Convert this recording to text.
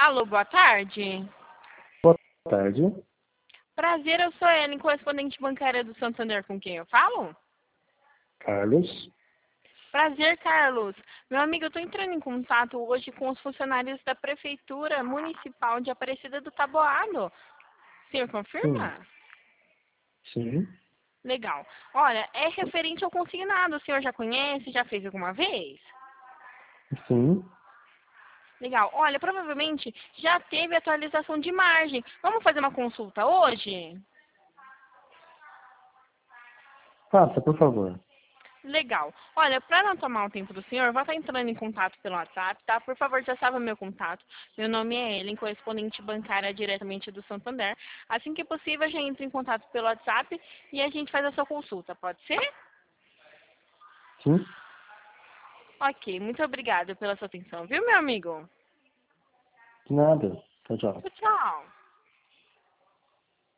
Alô, boa tarde. Boa tarde. Prazer, eu sou a Ellen, correspondente bancária do Santander, com quem eu falo? Carlos. Prazer, Carlos. Meu amigo, eu estou entrando em contato hoje com os funcionários da Prefeitura Municipal de Aparecida do Taboado. O senhor Sim. confirma? Sim. Legal. Olha, é referente ao consignado. O senhor já conhece? Já fez alguma vez? Sim. Legal. Olha, provavelmente já teve atualização de margem. Vamos fazer uma consulta hoje? Faça, por favor. Legal. Olha, para não tomar o tempo do senhor, vou estar entrando em contato pelo WhatsApp, tá? Por favor, já salva meu contato. Meu nome é Ellen, correspondente bancária diretamente do Santander. Assim que possível, já entre em contato pelo WhatsApp e a gente faz a sua consulta. Pode ser? Sim. Ok, muito obrigada pela sua atenção, viu, meu amigo? De nada. Tchau, tchau. Tchau.